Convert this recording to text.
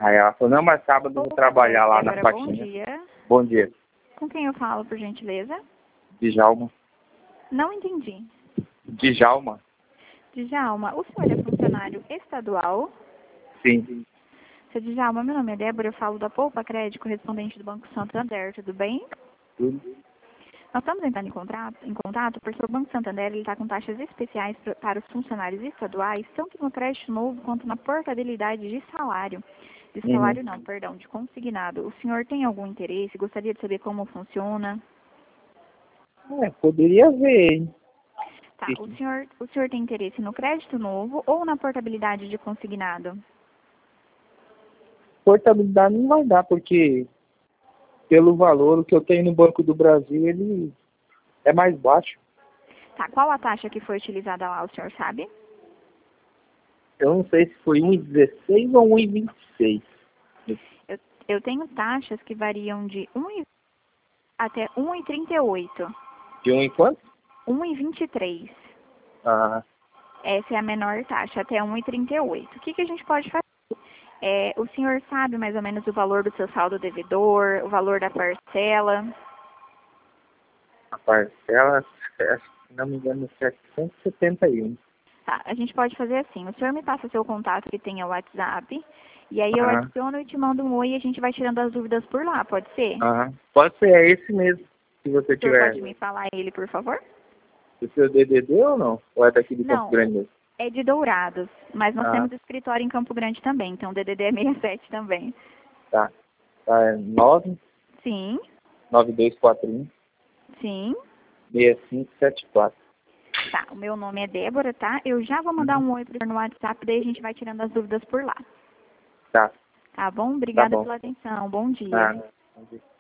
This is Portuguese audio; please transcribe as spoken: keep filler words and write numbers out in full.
Aí ela falou, não, mas sábado eu vou trabalhar lá na Débora, faxina. bom dia. Bom dia. Com quem eu falo, por gentileza? Djalma. Não entendi. Djalma? Djalma, o senhor é funcionário estadual? Sim. Seu Djalma, meu nome é Débora, eu falo da Poupa Crédito, correspondente do Banco Santander, tudo bem? Tudo. Nós estamos entrando em contato, em contato porque o Banco Santander está com taxas especiais pra, para os funcionários estaduais, tanto no crédito novo quanto na portabilidade de salário. De salário Uhum. não, perdão, de consignado. O senhor tem algum interesse? Gostaria de saber como funciona? É, poderia ver, hein? Tá, o senhor, o senhor tem interesse no crédito novo ou na portabilidade de consignado? Portabilidade não vai dar, porque pelo valor que eu tenho no Banco do Brasil, ele é mais baixo. Tá, qual a taxa que foi utilizada lá, o senhor sabe? Eu não sei se foi um e dezesseis ou um e vinte e seis. Eu, eu tenho taxas que variam de um e até um e trinta e oito. De um em quanto? um e vinte e três. Ah, Essa é a menor taxa, até um e trinta e oito. O que, que a gente pode fazer? É, o senhor sabe mais ou menos o valor do seu saldo devedor, o valor da parcela? a parcela, acho que, se não me engano, é setecentos e setenta e um. Tá, a gente pode fazer assim, o senhor me passa seu contato que tem o WhatsApp, e aí eu Aham. adiciono e te mando um oi e a gente vai tirando as dúvidas por lá, pode ser? Aham. Pode ser, é esse mesmo. Se você O senhor tiver. pode me falar ele, por favor? O seu D D D ou não? Ou é daqui de Campo Não, Grande mesmo? é de Dourados, mas nós Ah, temos escritório em Campo Grande também, então o D D D é sessenta e sete também. tá. Tá, é nove Sim, nove dois quatro um sim. seis cinco sete quatro. Tá, o meu nome é Débora, tá? Eu já vou mandar Uhum. um oi pro senhor no WhatsApp, daí a gente vai tirando as dúvidas por lá. Tá, Tá bom? tá Obrigada bom. pela atenção. Bom dia. Ah,